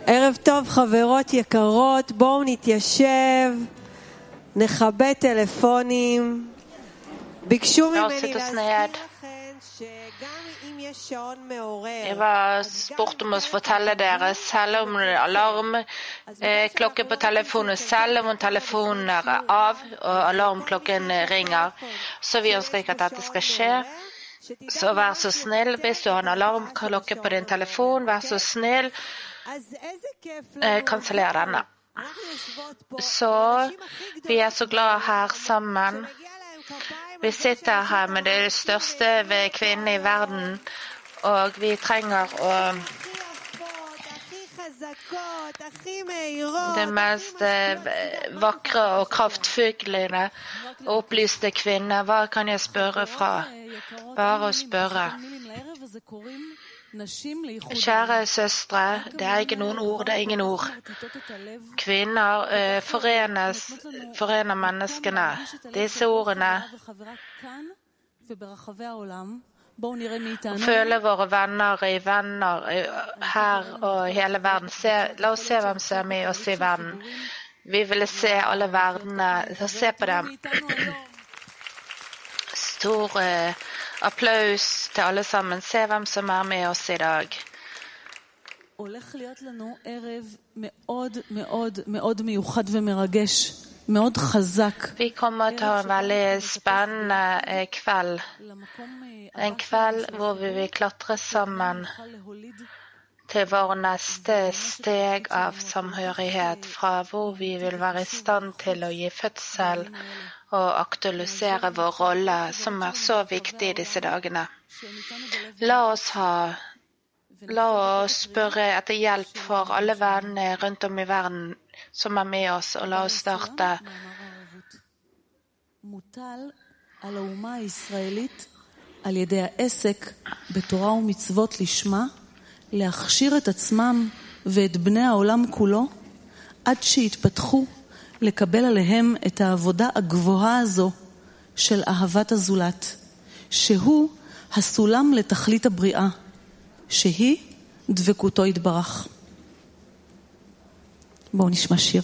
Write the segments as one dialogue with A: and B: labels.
A: ערב טוב חברות יקרות, בואו נתיישב, נכבה טלפונים. ביקשו ממני להזכיר לכם שגם אם יש שעון מעורר.
B: Jeg var spurt om å fortelle dere selv om alarmklokke på telefonen, selv om telefonen er av og alarmklokken ringer. Så vi ønsker ikke at dette skal skje. Så vær så snill, hvis du har en alarmklokke på din telefon, vær så snill, kanseller denne. Så vi er så glade her sammen. Vi sitter her med det største kvinnen i verden, og vi trenger å det mest vakre og kraftfulle og opplyste kvinner. Hva kan jeg spørre fra? Bare å spørre. Kjære søstre, det er ikke noen ord, det er ingen ord. Kvinner forener menneskene. Disse ordene føler våre venner her og i hele verden. La oss se hvem som er med oss i verden. Vi vil se alle verdenene, se på dem. Stor applaus til alle sammen. Se hvem som er med oss i dag.
C: הולך להיות לנו ערב מאוד מאוד מאוד מיוחד ומרגש, מאוד חזק.
B: Vi kommer til å ha en veldig spennende kveld. En kveld hvor vi vil klatre sammen til vår neste steg av samhørighet, fra hvor vi vil være i stand til å gi fødsel og aktualisere vår rolle, som er så viktig i disse dagene. La oss spørre etter hjelp for alle vennene rundt om i verden som er med oss, og la oss starte.
C: מוטל על האומה הישראלית על ידי העסק בתורה ומצוות לשמה להכשיר את עצמם ואת בני העולם כולו עד שיתפתחו לקבל עליהם את העבודה הגבוהה הזו של אהבת הזולת, שהוא הסולם לתכלית הבריאה, שהיא דבקותו יתברך. בואו נשמע שיר.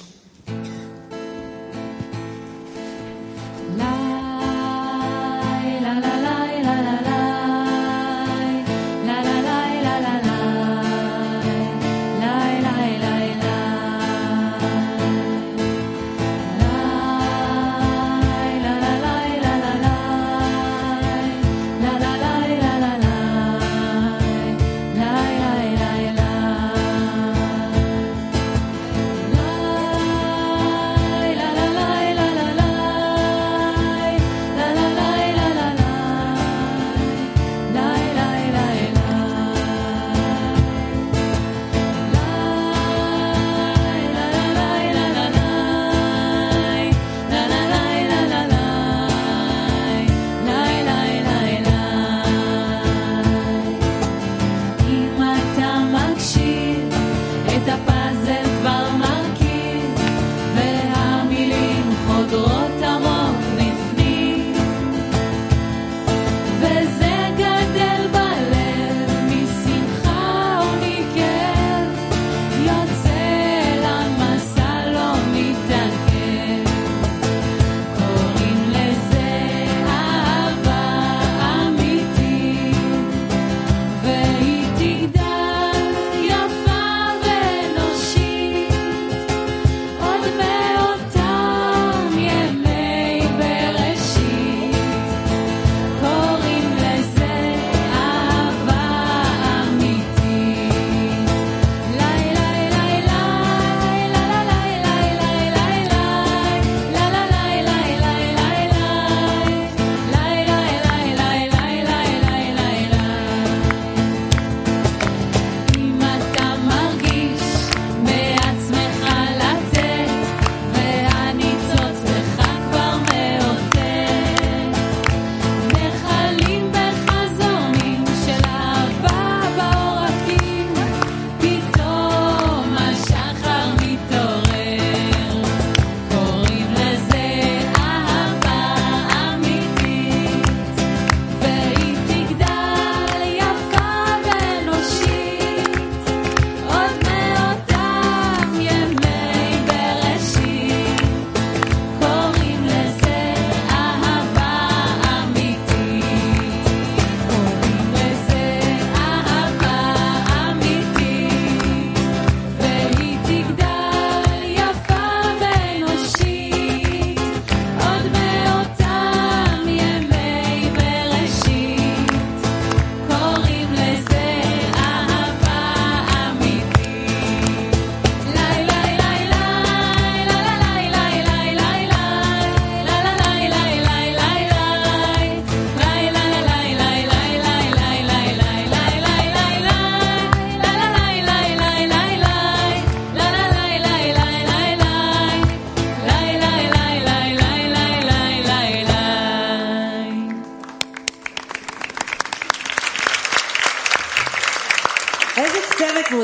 D: והיא תגדל יפה ואנושית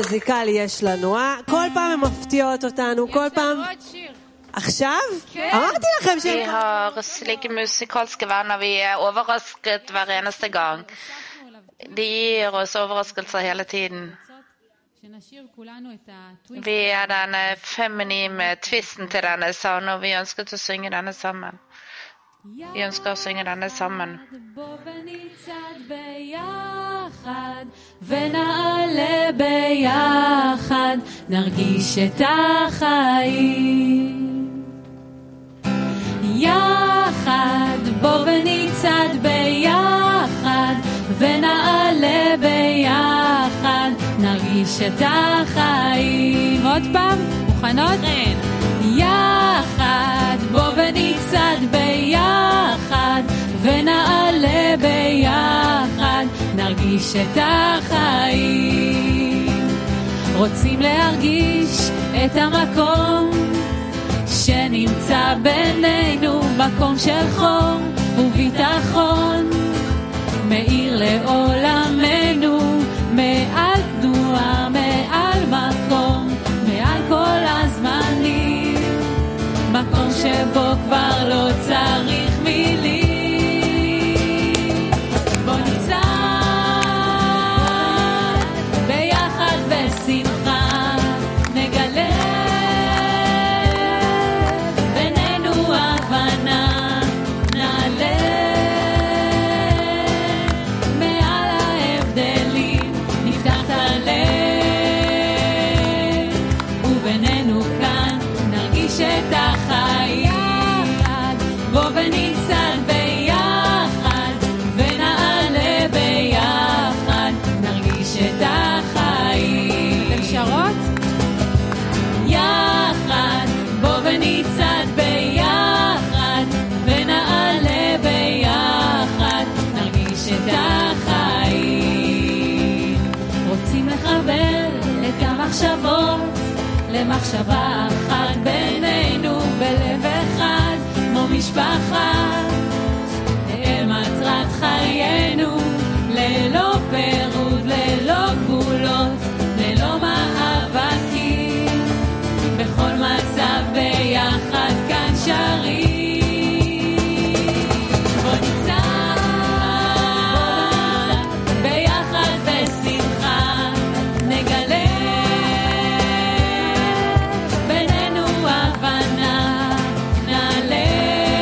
A: מוזיקלי יש לנו, כל פעם הם מפתיעות אותנו, כל פעם... עכשיו? אמרתי לכם
B: Vi har slike musikalske venner. Vi overrasket hver eneste gang. De gir oss overraskelser hele tiden. Vi den feminine twisten til denne sangen, og vi ønsket å synge denne sammen. Vi ønsker å synge denne sammen.
D: ונעלה ביחד, נרגיש את החיים. יחד, בוא ונצעד ביחד, ונעלה ביחד, נרגיש את החיים. עוד פעם, מוכנות? יחד, בוא ונצעד ביחד, ונעלה ביחד, נרגיש את החיים. רוצים להרגיש את המקום שנמצא בינינו, מקום של חום וביטחון, מאיר לעולמנו, מעל תנועה, מעל מקום, מעל כל הזמנים, מקום שבו כבר לא צריך מילים. בוא נצעד ביחד בשמחה, נגלה בינינו הבנה, נעלה מעל ההבדלים, נפתח את הלב, ובינינו כאן נרגיש את החיים. בוא ונצעד ביחד, ונעלה ביחד, נרגיש את החיים. אתם שרות? יחד, בוא ונצעד ביחד, ונעלה ביחד, נרגיש את החיים. רוצים לחבר את המחשבות למחשבה אחת בינינו, בלב אחד כמו משפחה, אל מטרת חיינו, ללא פירוד, ללא גבולות, ללא מאבקים, בכל מצב ביחד כאן שרים. בוא נצעד ביחד בשמחה, נגלה בינינו הבנה, נעלה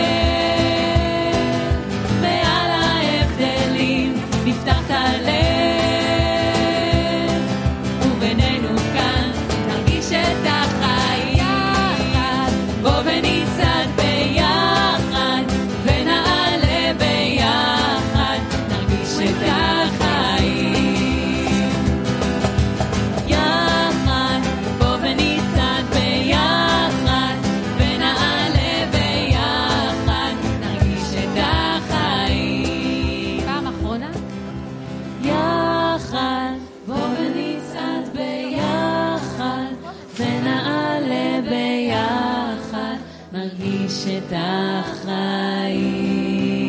D: מעל ההבדלים, נפתח את הלב, ובינינו כאן נרגיש את החיים. יחד, בוא ונצעד ביחד, ונעלה ביחד, נרגיש את החיים. יחד, בוא ונצעד ביחד, ונעלה ביחד, נרגיש את החיים. פעם אחרונה. יחד, בוא ונצעד ביחד, ונעלה ביחד, נרגיש את החיים.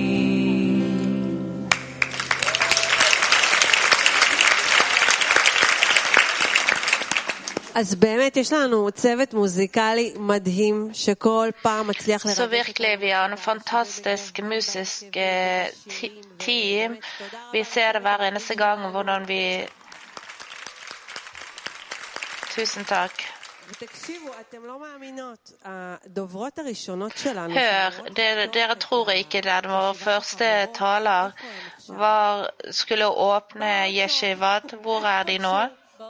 A: אז באמת יש לנו צוות מוזיקלי מדהים שכל פעם מצליח
B: Så virkelig, vi har en fantastisk musisk team. Vi ser det hver eneste gang, hvordan vi... Tusen takk.
A: תקשיבו, אתם לא מאמינות, הדוברות הראשונות שלנו...
B: Hør, dere tror ikke det. Vår første taler skulle åpne yeshivat. Hvor er de nå?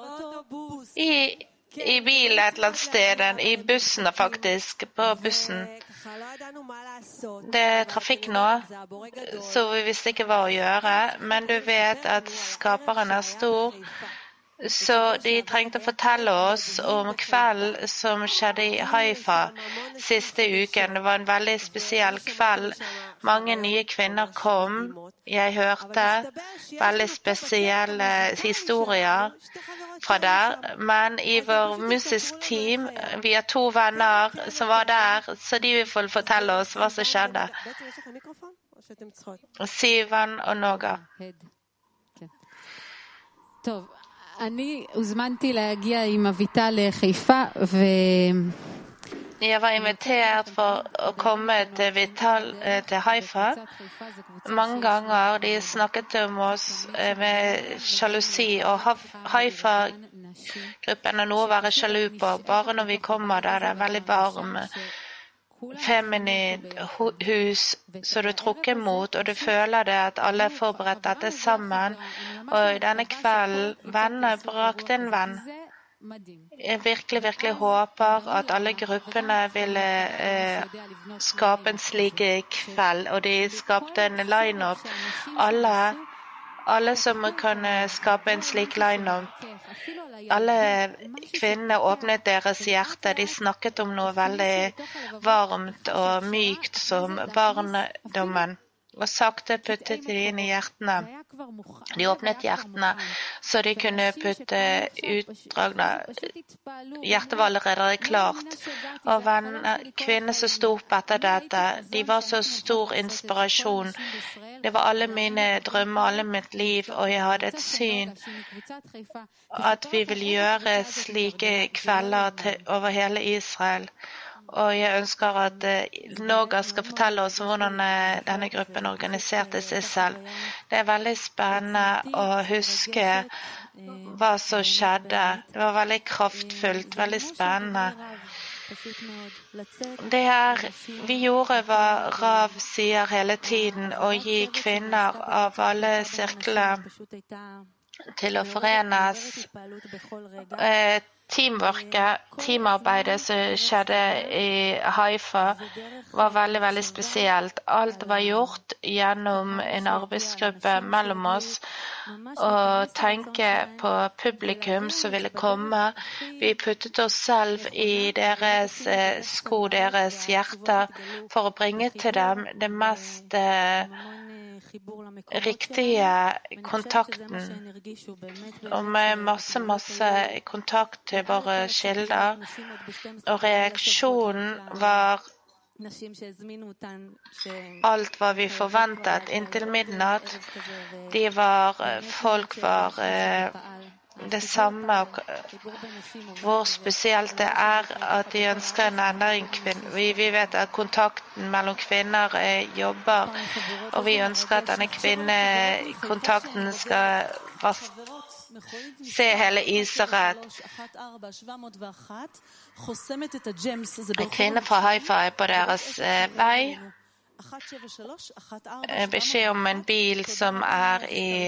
B: I bilen et eller annet sted, i bussen faktisk, på bussen. Det er trafikk nå, så vi visste ikke hva å gjøre, men du vet at skaperen er stor, så de trengte å fortelle oss om kveld som skjedde i Haifa siste uken. Det var en veldig spesiell kveld. Mange nye kvinner kom. Jeg hørte veldig spesielle historier fra der. Men i vår musisk team, vi er 2 venner som var der, så de vil fortelle oss hva som skjedde. Sivan og Noga.
D: אני הוזמנתי להגיע עם אביטל לחיפה
B: Jeg var invitert for å komme til Vital til Haifa. Mange ganger de snakket om oss med sjalusi, og Haifa-gruppen er noe å være sjalu på. Bare når vi kommer der det er veldig varm, feminin hus, så du trukker mot, og du føler det at alle er forberedt dette sammen. Og i denne kvelden, venner brakte en venn. Jeg virkelig håper at alle gruppene ville skape en slik kveld, og de skapte en line-up. Alle som kan skape en slik line-up. Alle kvinner åpnet deres hjerte. De snakket om noe veldig varmt og mykt som barndommen. Og sakte puttet de inn i hjertene. De åpnet hjertene, så de kunne putte utdragene. Hjertet var allerede klart. Og kvinner som sto opp etter dette, de var så stor inspirasjon. Det var alle mine drømmer, alle mitt liv, og jeg hadde et syn at vi vil gjøre slike kvelder over hele Israel. Og jeg ønsker at Noga skal fortelle oss hvordan denne gruppen organiserte seg selv. Det er veldig spennende å huske hva som skjedde. Det var veldig kraftfullt, veldig spennende. Det her vi gjorde hva Rav sier hele tiden, å gi kvinner av alle sirkler til å forenes. Teamarbeidet som skjedde i Haifa var veldig spesielt. Alt var gjort gjennom en arbeidsgruppe mellom oss, og tenke på publikum som ville komme. Vi puttet oss selv i deres sko, deres hjerter, for å bringe til dem det mest riktige kontakten, og med masse kontakt til våre kilder, og reaksjonen var alt hva vi forventet inntil midnatt. Folk var det samme, hvor spesielt det er at de ønsker en endring. Vi vet at kontakten mellom kvinner jobber, og vi ønsker at denne kvinnekontakten skal se hele Israel. En kvinne fra Haifa er på deres vei. Beskjed om en bil som er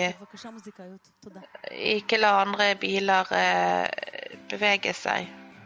B: ikke la andre biler bevege seg.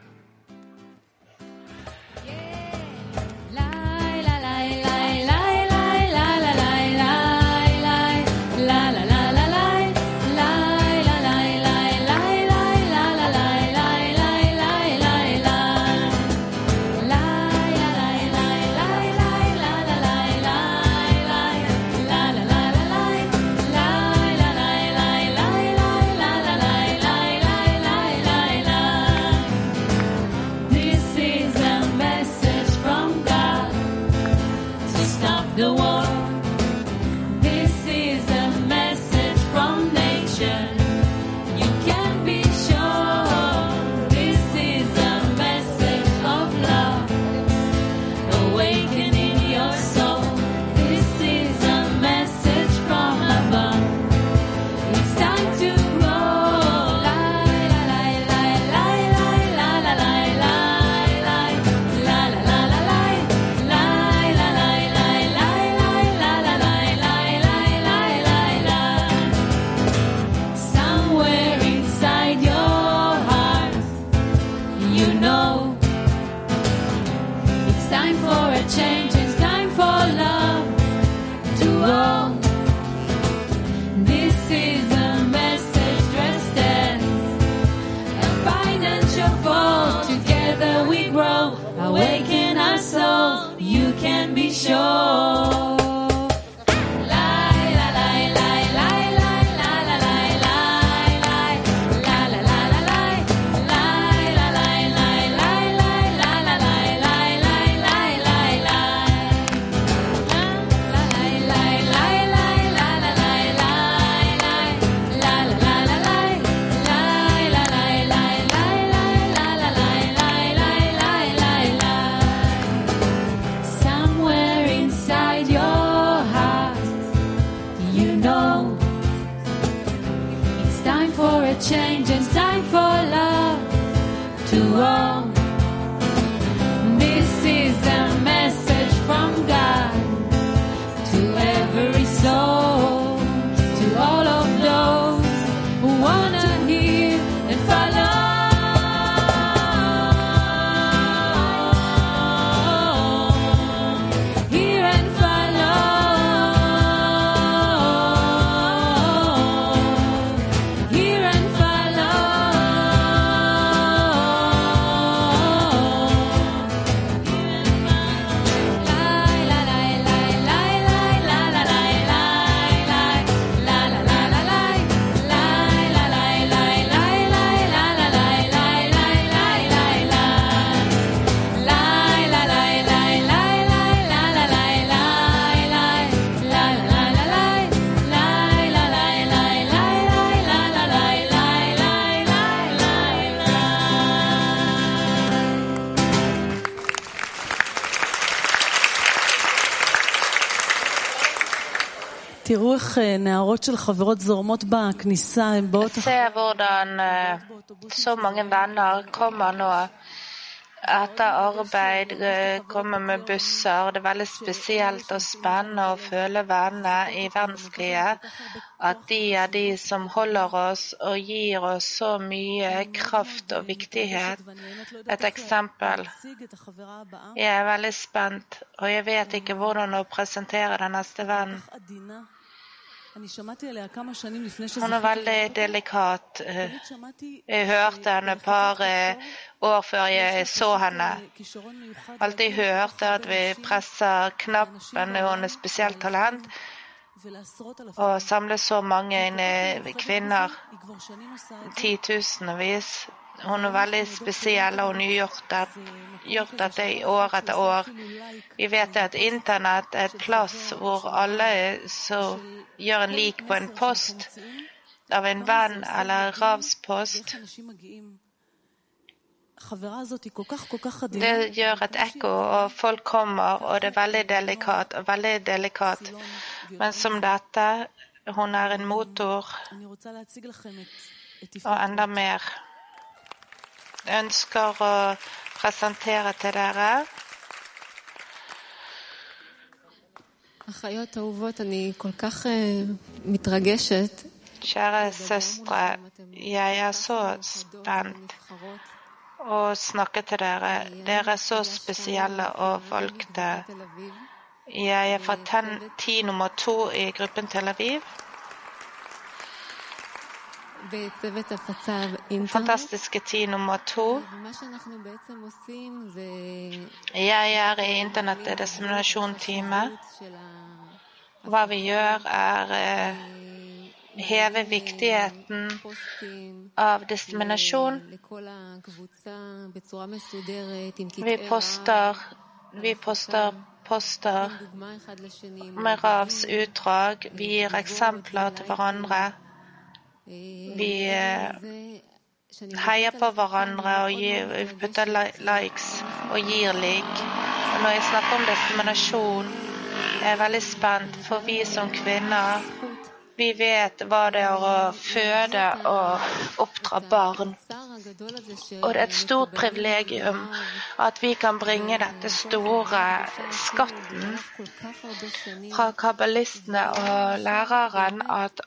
D: Awaken our soul, you can be sure. all. This is a message from God to every soul, to all of those who wanna hear and follow. Hear and follow. Hear and follow.
C: תראו איך נערות של חברות זורמות בכניסה, הן באות
B: Se hvordan så mange venner kommer nå etter arbeid, kommer med busser. Det veldig spesielt og spennende å føle vennene i verdenslige, at de de som holder oss og gir oss så mye kraft og viktighet. Et eksempel. Jeg veldig spent, og jeg vet ikke hvordan å presentere den neste vennen. Hun veldig delikat. Jeg hørte henne et par år før jeg så henne. Alltid hørte at vi presser knappen, hun spesielt talent, og samler så mange kvinner, 10.000-vis. Hun veldig spesiell, og hun har gjort dette år etter år. Vi vet at internett et plass hvor alle så gjør en lik på en post av en venn eller ravspost. Det gjør et ekko, og folk kommer, og det veldig delikat. Men som dette, hun en motor, og enda mer. Jeg ønsker å presentere til dere.
E: אחיות אהובות, אני כל כך מתרגשת.
B: Kjære søstre, jeg så spent å snakke til dere. Dere så spesielle og valgte. Jeg fra team nummer 2 i gruppen Tel Aviv. Fantastiske team nummer 2. Jeg i internett-disseminasjon-teamet. Hva vi gjør heve viktigheten av disseminasjon. Vi poster med Ravs utdrag. Vi gir eksempler til hverandre. Vi heier på hverandre og putter likes og gir lik. Og når jeg snakker om disseminasjon, jeg veldig spent, for vi som kvinner, vi vet hva det å føde og oppdra barn. Og det et stort privilegium at vi kan bringe dette store skatten fra kabbalistene og læreren at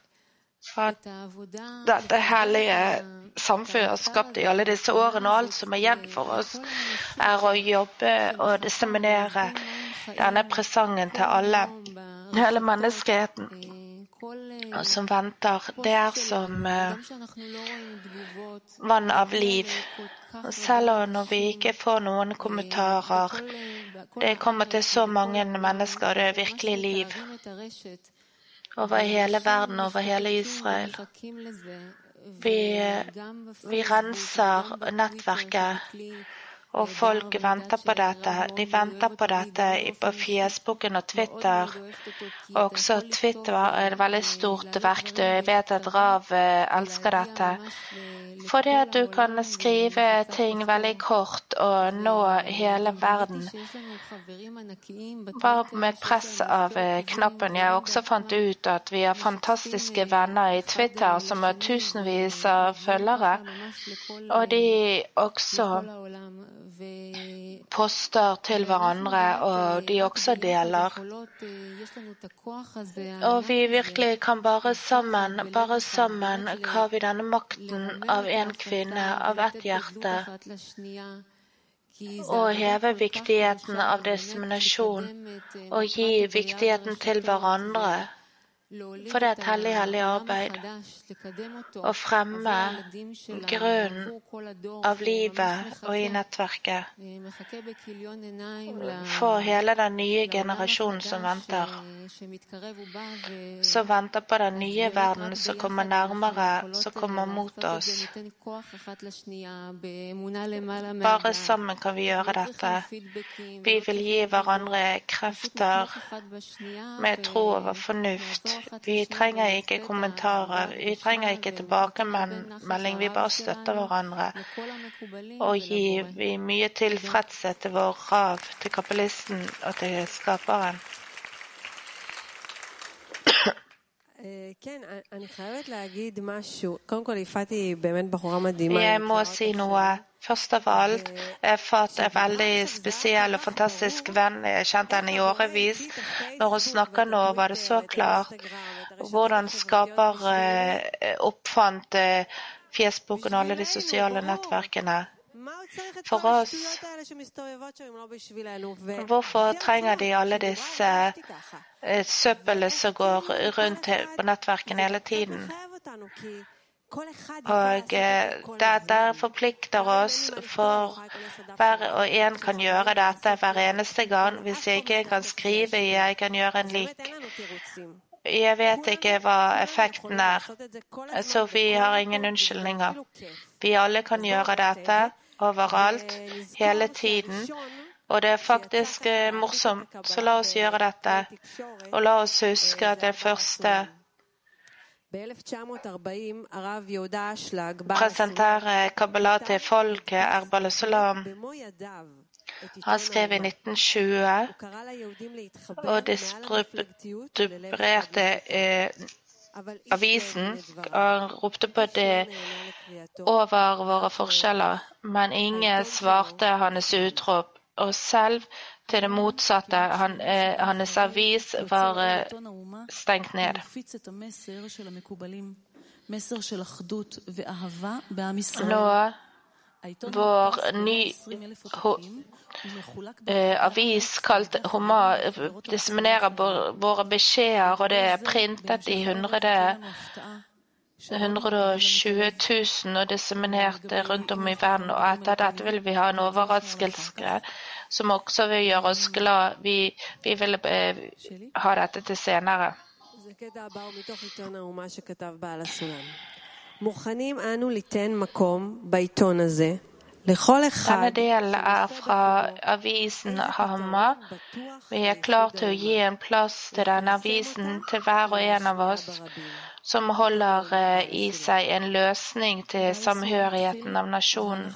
B: dette hellige samfunnet skapt i alle disse årene, og alt som igjen for oss å jobbe og disseminere denne presangen til alle, hele menneskeheten som venter. Det som vann av liv. Selv om når vi ikke får noen kommentarer, det kommer til så mange mennesker, det virkelig liv. Over hele verden, over hele Israel. Vi renser nettverket, og folk venter på dette. De venter på dette på Facebooken og Twitter. Også Twitter et veldig stort verktøy. Jeg vet at Rav elsker dette. Fordi at du kan skrive ting veldig kort å nå hele verden. Bare med press av knappen. Jeg også fant ut at vi har fantastiske venner i Twitter som har tusenvis av følgere, og de også poster til hverandre, og de også deler. Og vi virkelig kan bare sammen har vi denne makten av en kvinne, av et hjerte, og heve viktigheten av diskriminasjon, og gi viktigheten til hverandre. For det er et hellig arbeid å fremme grunnen av livet og i nettverket for hele den nye generasjonen som venter på den nye verden som kommer nærmere, som kommer mot oss. Bare sammen kan vi gjøre dette. Vi vil gi hverandre krefter med tro over fornuft. Vi trenger ikke kommentarer, vi trenger ikke tilbakemelding, vi bare støtter hverandre og gir vi mye tilfredshet til vår rav, til kapitalisten og til skaperen. Jeg må si noe. Først av alt, jeg har fått en veldig spesiell og fantastisk venn. Jeg kjente henne i årevis. Når hun snakker nå, var det så klart hvordan skaper oppfant Facebooken og alle de sosiale nettverkene. For oss, hvorfor trenger de alle disse søppelene som går rundt på nettverkene hele tiden? Og dette forplikter oss for hver og en kan gjøre dette hver eneste gang. Hvis jeg ikke kan skrive, jeg kan gjøre en lik. Jeg vet ikke hva effekten er, så vi har ingen unnskyldninger. Vi alle kan gjøre dette overalt, hele tiden, og det er faktisk morsomt. Så la oss gjøre dette, og la oss huske at det første presentere Kabbalah til folket Erbal Salam. Han skrev i 1920 og distribuerte avisen og ropte på det over våre forskjeller, men ingen svarte hans utrop, og selv til det motsatte, hans avis var stengt ned. Nå vår ny avis kalt Homa disseminerer våre beskjeder, og det er printet i 120 000 og disseminert rundt om i verden, og etter dette vil vi ha en overraskelse som også vil gjøre oss glad. Vi vil ha dette til senere. Denne delen er fra avisen Hama. Vi er klar til å gi en plass til denne avisen til hver og en av oss som holder i seg en løsning til samhørigheten av nasjonen.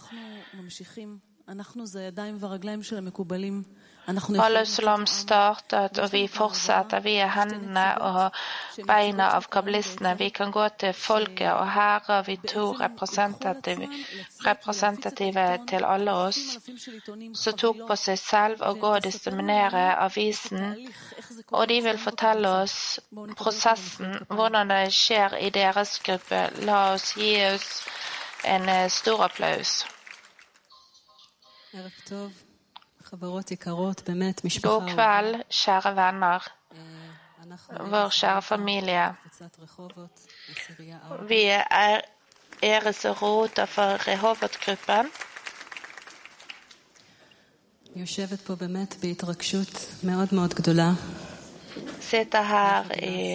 B: Al-Islam startet, og vi fortsetter. Vi er hendene og beina av kabbalistene. Vi kan gå til folket, og her har vi to representative til alle oss, som tok på seg selv å gå og disseminere avisen, og de vil fortelle oss prosessen, hvordan det skjer i deres gruppe. La oss gi oss en stor applaus. God kveld, kjære venner, vår kjære familie. Vi er Eres og Rota for Rehovot-gruppen. Sitter her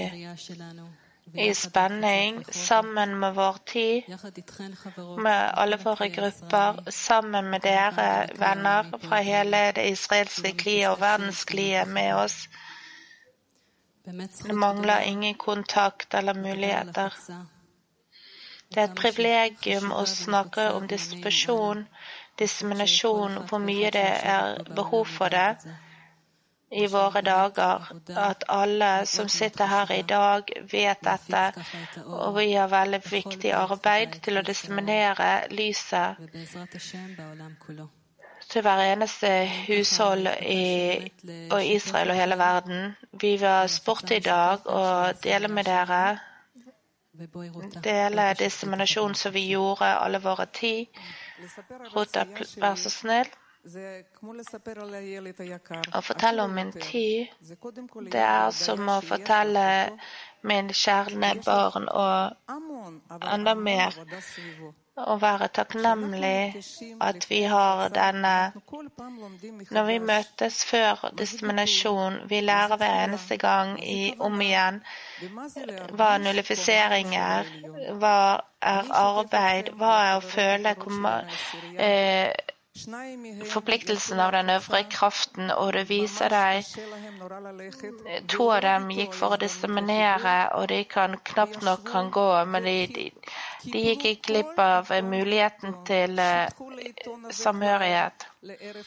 B: i spenning, sammen med vår tid, med alle våre grupper, sammen med dere venner fra hele det israelske kliet og verdenskliet med oss. Det mangler ingen kontakt eller muligheter. Det er et privilegium å snakke om distribusjon diskriminasjon, hvor mye det behov for det i våre dager, at alle som sitter her i dag vet dette, og vi har veldig viktig arbeid til å diseminere lyset til hver eneste hushold i Israel og hele verden. Vi var spurt i dag og dele med dere, dele diseminasjon som vi gjorde alle våre tid. Ruta, vær så snill. Å fortelle om min tid, det som å fortelle min kjære barn og enda mer å være takknemlig at vi har denne. Når vi møtes før diskriminasjon, vi lærer hver eneste gang om igjen hva nullifisering hva arbeid, hva å føle forpliktelsen av den øvre kraften, og det viser deg 2 av dem gikk for å diskriminere, og de knapt nok kan gå, men de gikk ikke glipp av muligheten til samhørighet.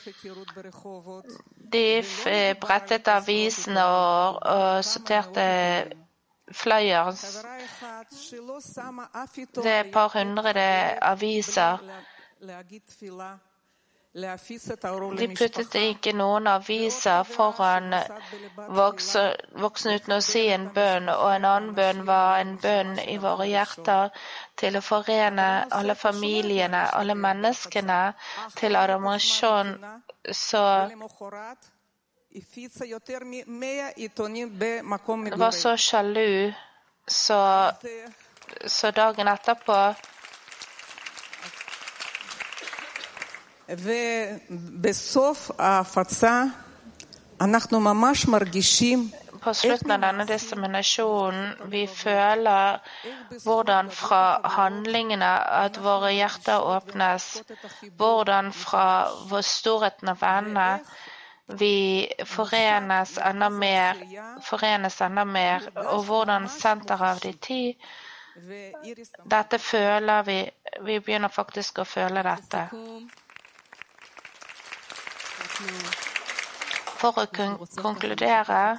B: De brettet avisene og sorterte flyers. Det et par hundre aviser. De puttet ikke noen aviser foran voksne uten å si en bønn, og en annen bønn var en bønn i våre hjerter til å forene alle familiene, alle menneskene til adomasjon. Så var så sjalu, så dagen etterpå
F: ובסוף ההפצה אנחנו ממש מרגישים
B: på slutten av denne diseminasjonen vi føler hvordan fra handlingene at våre hjerter åpnes, hvordan fra vår storheten av vennene vi forenes enda mer, og hvordan senter av de 10 dette føler vi begynner faktisk å føle dette. For å konkludere,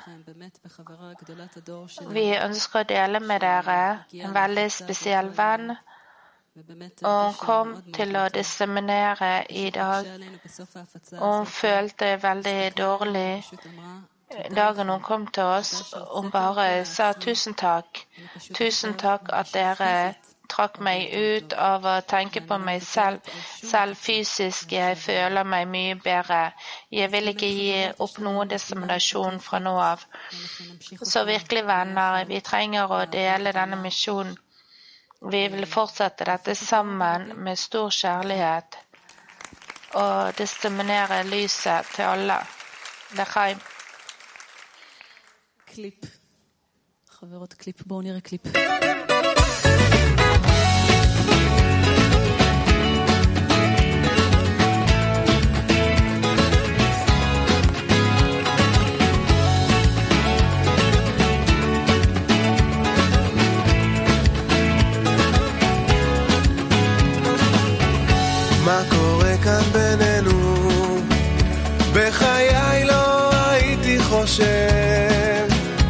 B: vi ønsker å dele med dere en veldig spesiell venn, og hun kom til å diseminere i dag, og hun følte veldig dårlig. Dagen hun kom til oss, hun bare sa tusen takk at dere trakk meg ut av å tenke på meg selv fysisk. Jeg føler meg mye bedre. Jeg vil ikke gi opp noen diseminasjon fra nå av. Så virkelig venner, vi trenger å dele denne misjonen. Vi vil fortsette dette sammen med stor kjærlighet og diseminere lyset til alle. L'chaim.
C: קליפ. חברות קליפ, בואו נראה קליפ.
G: מה קורה כאן בינינו? בחיי לא הייתי חושב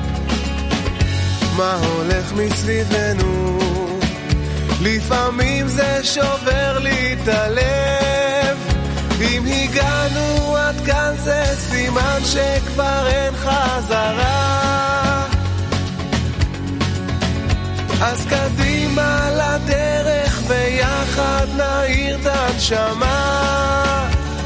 G: מה הולך מסביבנו. לפעמים זה שובר לי את הלב. אם הגענו עד כאן זה סימן שכבר אין חזרה. אז קדימה לדרך ויחד נעיר את הנשמה.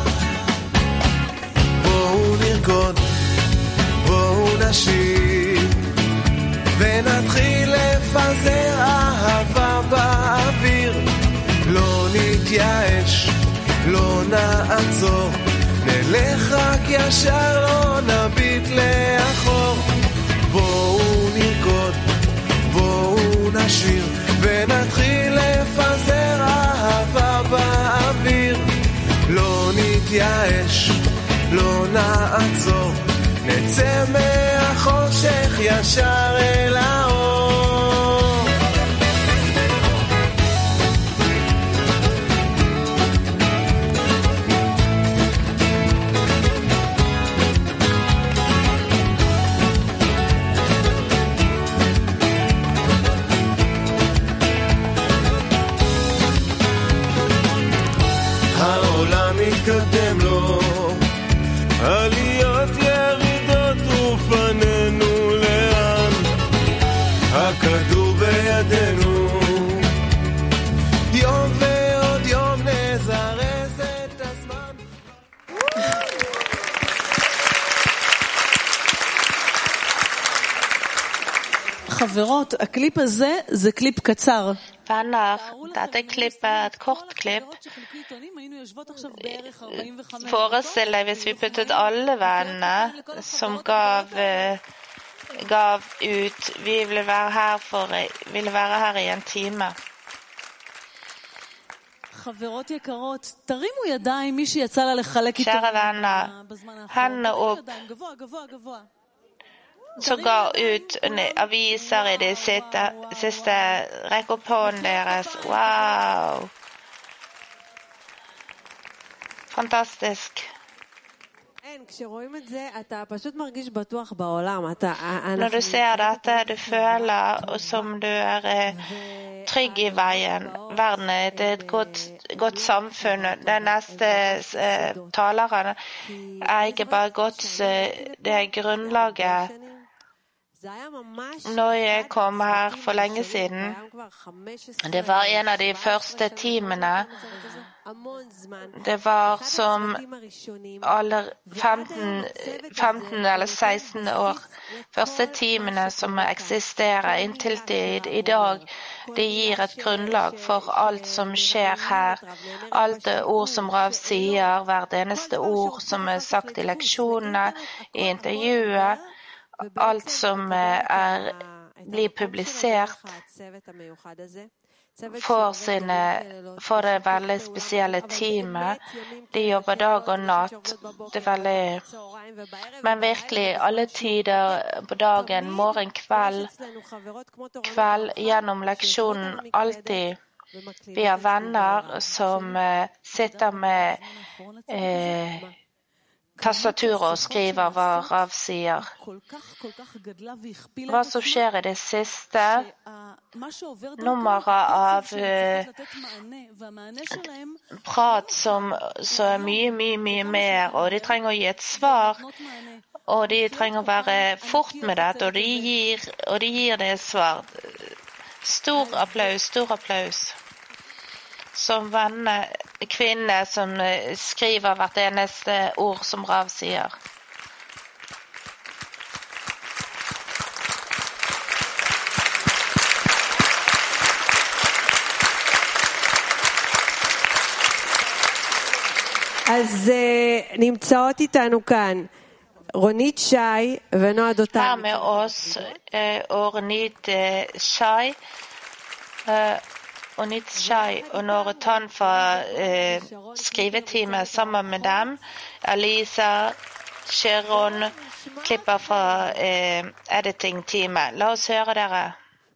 G: בואו נרקוד, בואו נשיר, ונתחיל לפזר אהבה באוויר. לא נתייאש, לא נעצור, נלך רק ישר, לא נביט לאחור. בואו נרקוד, בואו נשיר, ונתחיל לפזר אהבה באוויר. לא נתייאש, לא נעצור, נצא מהחושך ישר אל האור. ואתם לא. עליות ירידות ופנינו לאן, הכדור בידינו. יום ועוד יום נזרז את הזמן.
C: חברות, הקליפ הזה זה קליפ קצר.
B: Venner, dette klippet er et kort klipp. Forestiller hvis vi puttet alle vennene som gav ut, vi ville være her i en time.
C: חברות יקרות, תרימו ידיים מי שיצא לה לחלק איתו בזמן האחרון. גבוה, גבוה, גבוה.
B: Så ga ut aviser i det siste. Rekk opp hånden deres. Wow! Fantastisk.
A: כשרואים את זה, אתה פשוט מרגיש בטוח בעולם.
B: Når du ser dette, du føler som du trygg i verden. Det et godt samfunn. Den neste taleren ikke bare godt, det grunnlaget. Når jeg kom her for lenge siden, det var en av de første timene. Det var som alle 15 eller 16 år. Første timene som eksisterer inntil i dag. Det gir et grunnlag for alt som skjer her. Alt ord som Rav sier, hvert eneste ord som sagt i leksjonene, i intervjuet. Alt som blir publisert for det veldig spesielle teamet. De jobber dag og natt. Det veldig, men virkelig alle tider på dagen, morgen, kveld, gjennom leksjonen, alltid. Vi har venner som sitter med tastaturet og skriver hva Rav sier. Hva som skjer i det siste nummeret av prat som er mye mer, og de trenger å gi et svar, og de trenger å være fort med det, og de gir det et svar. Stor applaus. Som kvinne som skriver hvert eneste ord som Rav sier.
A: אז נמצאות איתנו כאן רונית שי ונועה דותן.
B: Her med oss Rונית Shai og Nitschai og Nora Tan fra skriveteamet sammen med dem. Elisa, Sharon, klipper fra editing-teamet. La oss høre dere.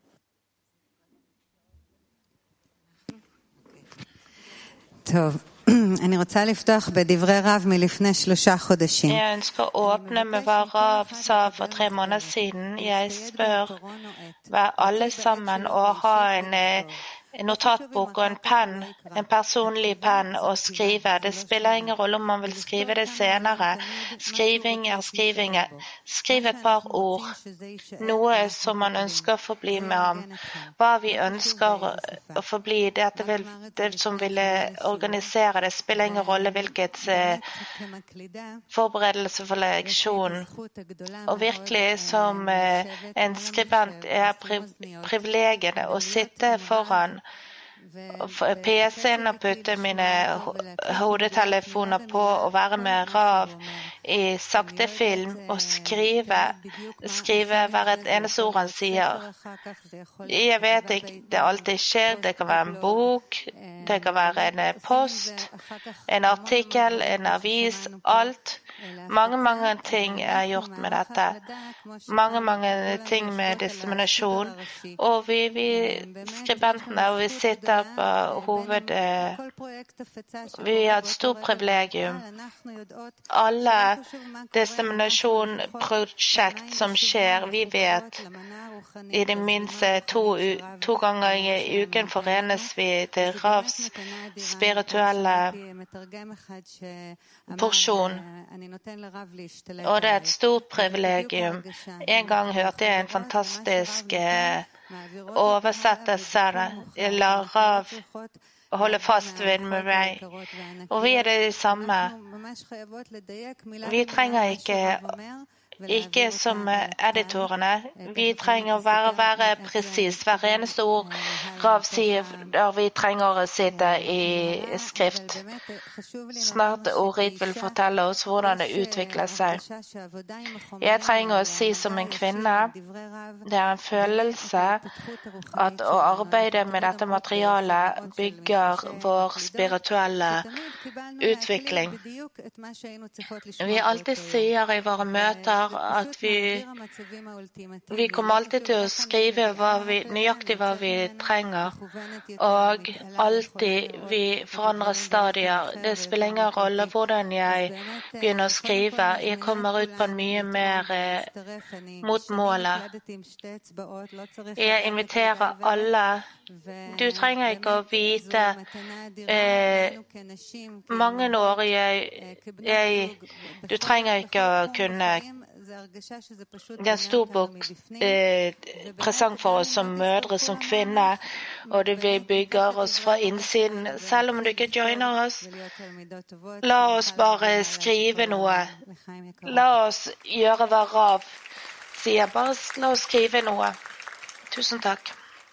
H: טוב, אני רוצה לפתוח בדברי רב מלפני 3 חודשים.
B: Jeg ønsker å åpne med hva Rav sa for 3 måneder siden. Jeg spør hva alle sammen å ha en notatbok og en penn, en personlig penn å skrive. Det spiller ingen rolle om man vil skrive det senere. Skriving er skriving. Skriv et par ord. Noe som man ønsker å forbli med ham. Hva vi ønsker å forbli, det som vil organisere det, spiller ingen rolle hvilket forberedelse for leksjon. Og virkelig som en skribent er privilegiene å sitte foran PC-en og putte mine hodetelefoner på og være med Rav i sakte film og skrive hver et eneste ord han sier. Jeg vet ikke, det alltid skjer. Det kan være en bok, det kan være en post, en artikkel, en avis, alt. Mange ting gjort med dette. Mange ting med diskriminasjon. Og vi skribentene, og vi sitter på vi har et stort privilegium. Alle diskriminasjonsprosjekt som skjer, vi vet i det minste to ganger i uken forenes vi til Ravs spirituelle porsjon. Og det er et stort privilegium. En gang hørte jeg en fantastisk oversettelse la Rav holde fast ved Murray. Og vi er det samme. Vi trenger ikke som editorene. Vi trenger å være presis. Hver eneste ord Rav sier, der vi trenger å sitte i skrift. Snart Orit vil fortelle oss hvordan det utvikler seg. Jeg trenger å si som en kvinne, det er en følelse at å arbeide med dette materialet bygger vår spirituelle utvikling. Vi alltid sier i våre møter at vi kommer alltid til å skrive nøyaktig hva vi trenger, og alltid vi forandrer stadier. Det spiller ingen rolle hvordan jeg begynner å skrive. Jeg kommer ut på en mye mer mot målet. Jeg inviterer alle. Du trenger ikke å vite mange år du trenger ikke å kunne. Det er en stor presang for oss som mødre, som kvinner, og det vi bygger oss fra innsiden. Selv om du ikke joiner oss, la oss bare skrive noe. La oss gjøre hva Rav sier. Bare la oss skrive noe. Tusen takk.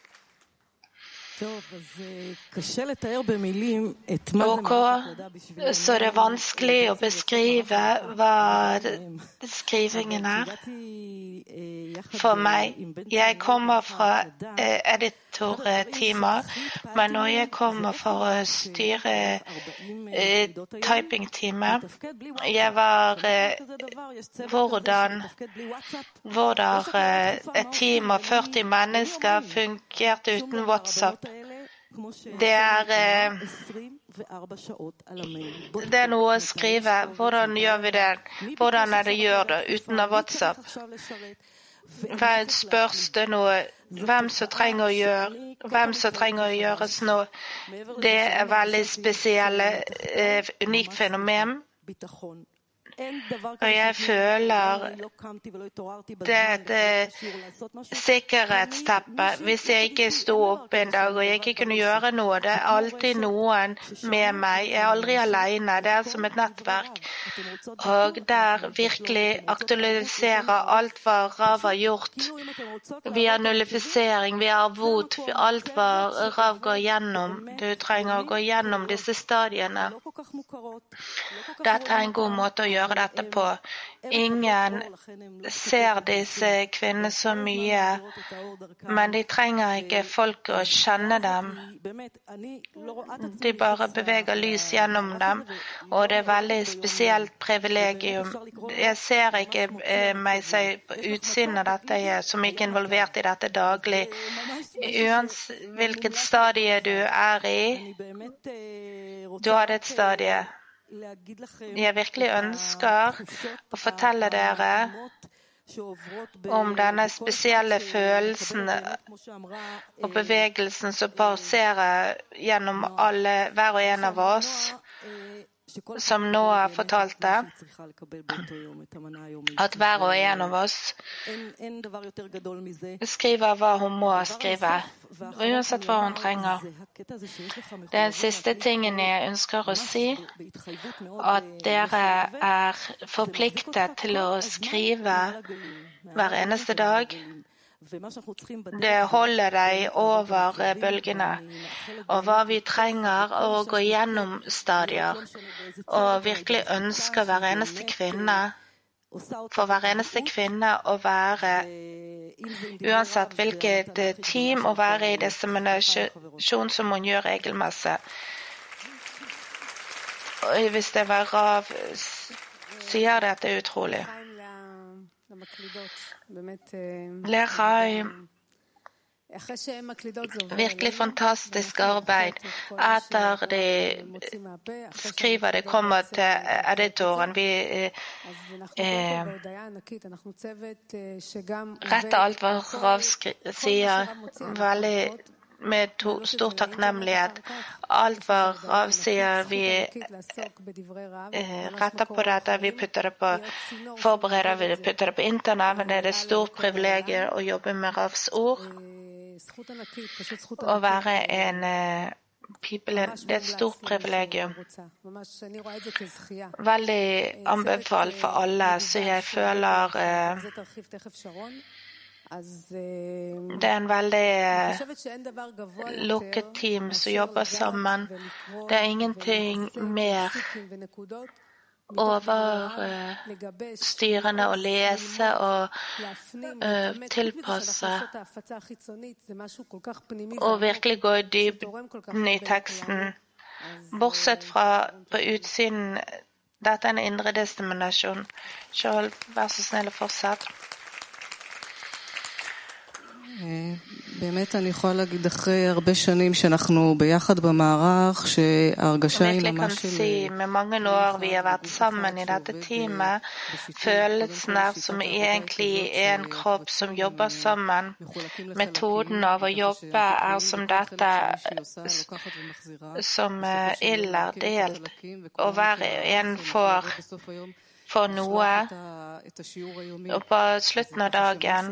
B: Så det er vanskelig å beskrive hva skrivingen er for meg. Jeg kommer fra editorteamet, men når jeg kommer for å styre typingteamet, jeg var hvordan et team av 40 mennesker fungerte uten WhatsApp. Det er noe å skrive. Hvordan gjør vi det? Hvordan er det å gjøre det uten WhatsApp? Spørs det noe? Hvem som trenger å gjøres nå? Det er veldig spesielt, unikt fenomen. Og jeg føler det er et sikkerhetsteppe. Hvis jeg ikke sto opp en dag og jeg ikke kunne gjøre noe, det er alltid noen med meg. Jeg er aldri alene. Det er som et nettverk. Og der virkelig aktualiserer alt hva Rav har gjort. Vi har nullifisering, vi har vot, alt hva Rav går gjennom. Du trenger å gå gjennom disse stadiene. Dette er en god måte å gjøre dette på. Ingen ser disse kvinnene så mye, men de trenger ikke folk å kjenne dem. De bare beveger lys gjennom dem, og det er veldig spesielt privilegium. Jeg ser ikke meg selv på utsiden av dette, som ikke er involvert i dette daglig. Uansett hvilket stadie du er i, du har et stadie. Jeg virkelig ønsker å fortelle dere om denne spesielle følelsen og bevegelsen som passerer gjennom hver og en av oss, som nå har fortalt det, at hver og en av oss skriver hva hun må skrive, og uansett hva hun trenger. Den siste tingen jeg ønsker å si, at dere er forpliktet til å skrive hver eneste dag. Det holder deg over bølgene, og hva vi trenger å gå gjennom stadier, og virkelig ønsker hver eneste kvinne, for hver eneste kvinne å være, uansett hvilket team, å være i disseminasjon som hun gjør regelmessig. Og hvis det var Rav sier det at det er utrolig. Lechaim, virkelig fantastisk arbeid. Etter de skriver det kommer til editoren. Vi retter alt hva Rav sier veldig med stor takknemlighet. Alt hva Rav sier, vi retter på dette, vi putter det på, forbereder vi det, putter det på internett, men det er et stort privilegium å jobbe med Ravs ord. Å være en pipelen, det er et stort privilegium. Veldig anbefalt for alle, så jeg føler det er en veldig lukket team som jobber sammen. Det er ingenting mer overstyrende å lese og tilpasse og virkelig gå i dybden i teksten. Bortsett fra på utsiden, dette er en indre destinasjon. Kjøl, vær så snill og fortsett.
F: באמת אני יכולה להגיד אחרי הרבה שנים שאנחנו ביחד במערך שההרגשה היא ממש
B: של med mange år vi har vært sammen i dette teamet, følelsen er som egentlig en kropp som jobber sammen. Metoden av å jobbe er som dette, som ild er delt, og hver en får noe, og på slutten av dagen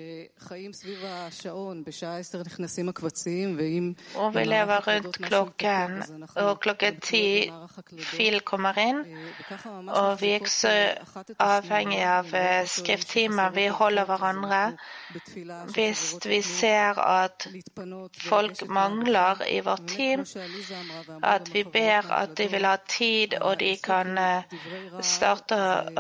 B: og vi lever rundt klokken, og klokken 10 fil kommer inn, og vi er ikke så avhengig av skrifttimer, vi holder hverandre. Hvis vi ser at folk mangler i vårt team, at vi ber at de vil ha tid, og de kan starte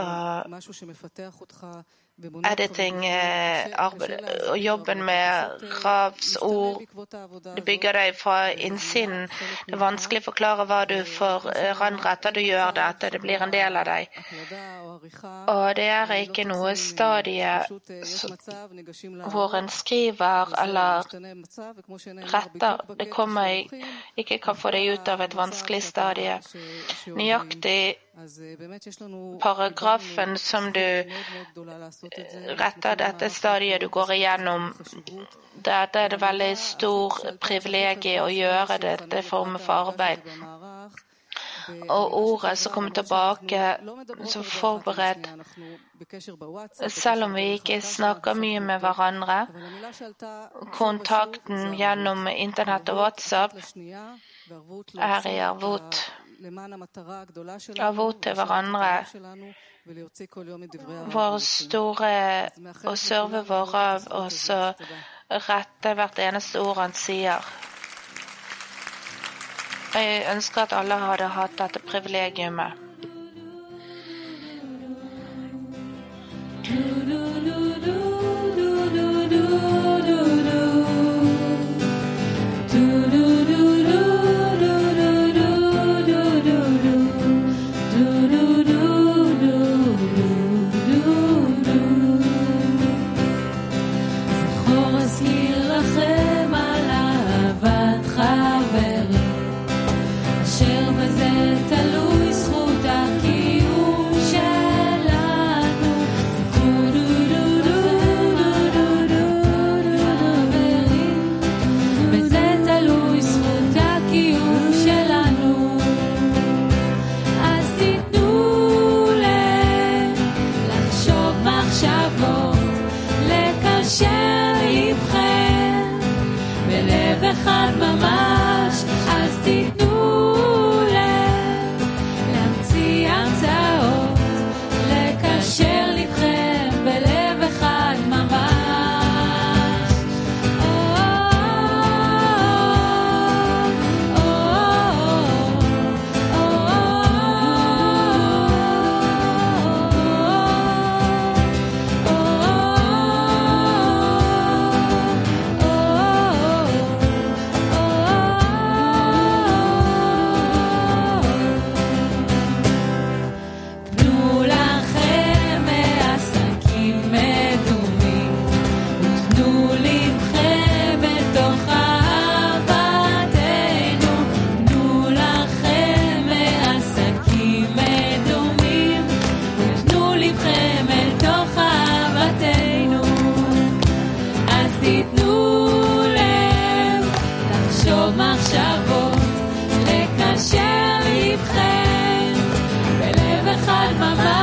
B: editing og jobben med Ravs ord. Du bygger deg fra innsiden. Det er vanskelig å forklare hva du forandrer etter du gjør det, at det blir en del av deg. Og det er ikke noe stadie hvor en skriver eller retter. Det kommer ikke kan få deg ut av et vanskelig stadie. Nøyaktig paragrafen som du retter dette stadiet du går igjennom, dette er det veldig stor privilegium å gjøre dette form for arbeid. Og ordet som kommer tilbake som forberedt, selv om vi ikke snakker mye med hverandre, kontakten gjennom internett og WhatsApp er i arvot. Arvot til hverandre. Vår store og serve vår av, og så rette hvert eneste ord han sier. Jeg ønsker at alle hadde hatt dette privilegiumet.
D: Oh מחשבות, לקשר לבכם, בלב אחד ממש.